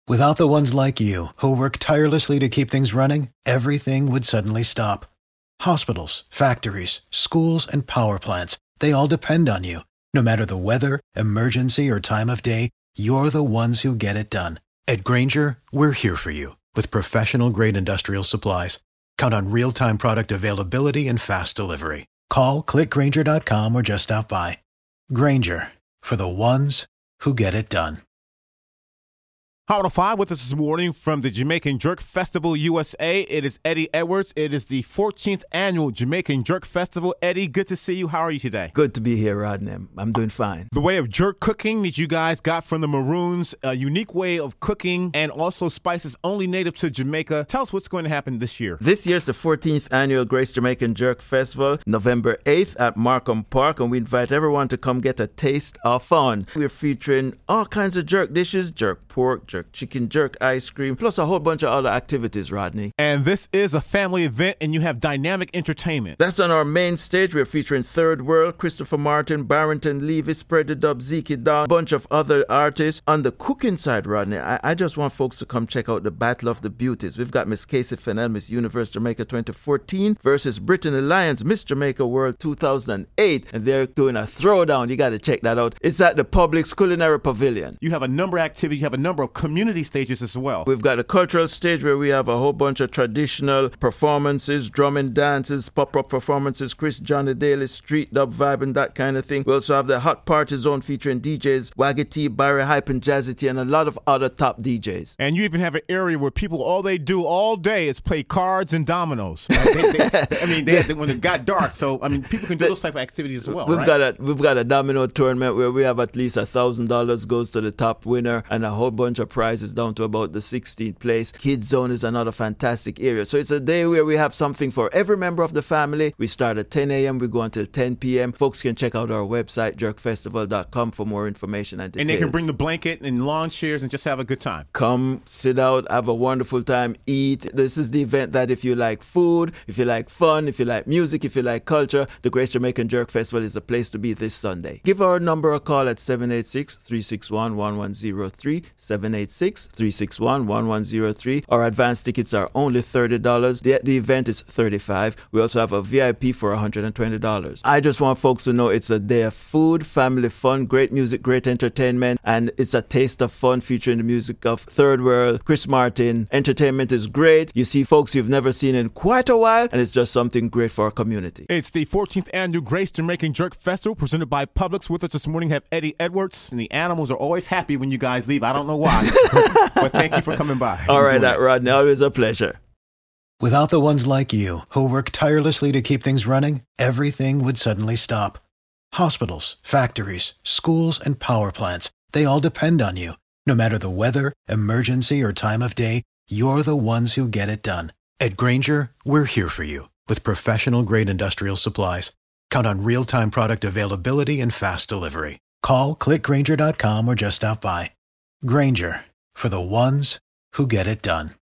Without the ones like you, who work tirelessly to keep things running, everything would suddenly stop. Hospitals, factories, schools, and power plants, they all depend on you. No matter the weather, emergency, or time of day, you're the ones who get it done. At Grainger, we're here for you with professional-grade industrial supplies. Count on real-time product availability and fast delivery. Call, click Grainger.com, or just stop by. Grainger, for the ones who get it done. Hot 105 with us this morning from the Jamaican Jerk Festival USA. It is Eddie Edwards. It is the 14th annual Jamaican Jerk Festival. Eddie, good to see you. How are you today? Good to be here, Rodney. I'm doing fine. The way of jerk cooking that you guys got from the Maroons, a unique way of cooking and also spices only native to Jamaica. Tell us what's going to happen this year. This year's the 14th annual Grace Jamaican Jerk Festival, November 8th at Markham Park, and we invite everyone to come get a taste of fun. We're featuring all kinds of jerk dishes, jerk pork, jerk chicken, jerk ice cream, plus a whole bunch of other activities, Rodney. And this is a family event, and you have dynamic entertainment. That's on our main stage. We're featuring Third World, Christopher Martin, Barrington Levy, Spread the Dub, Zeke Don, a bunch of other artists. On the cooking side, Rodney, I just want folks to come check out the Battle of the Beauties. We've got Miss Casey Fennell, Miss Universe Jamaica 2014 versus Brittany Lyons, Miss Jamaica World 2008, and they're doing a throwdown. You got to check that out. It's at the Publix Culinary Pavilion. You have a number of activities. You have a number of community stages as well. We've got a cultural stage where we have a whole bunch of traditional performances, drum and dances, pop-up performances, Chris Johnny Daly, street dub vibe and that kind of thing. We also have the hot party zone featuring DJs Waggy T, Barry Hype and Jazzy T, and a lot of other top DJs. And you even have an area where people, all they do all day is play cards and dominoes. Right? When it got dark, so people can do those type of activities as well. We've got a domino tournament where we have at least $1,000 goes to the top winner and a whole bunch of prizes down to about the 16th place. Kids Zone is another fantastic area. So it's a day where we have something for every member of the family. We start at 10 a.m. We go until 10 p.m. Folks can check out our website, jerkfestival.com, for more information and details. And they can bring the blanket and lawn chairs and just have a good time. Come, sit out, have a wonderful time, eat. This is the event that if you like food, if you like fun, if you like music, if you like culture, the Grace Jamaican Jerk Festival is the place to be this Sunday. Give our number a call at 786-361-1103, 786-361-1103. Our advance tickets are only $30. The event is $35. We also have a VIP for $120. I just want folks to know it's a day of food, family fun, great music, great entertainment, and it's a taste of fun featuring the music of Third World, Chris Martin. Entertainment is great. You see folks you've never seen in quite a while, and it's just something great for our community. It's the 14th annual Grace Jamaican Jerk Festival presented by Publix. With us this morning have Eddie Edwards, and the animals are always happy when you guys leave. I don't know why, but thank you for coming by. All right, Rodney, always a pleasure. Without the ones like you, who work tirelessly to keep things running, everything would suddenly stop. Hospitals, factories, schools, and power plants, they all depend on you. No matter the weather, emergency, or time of day, you're the ones who get it done. At Grainger, we're here for you with professional-grade industrial supplies. Count on real-time product availability and fast delivery. Call, click Grainger.com, or just stop by. Grainger, for the ones who get it done.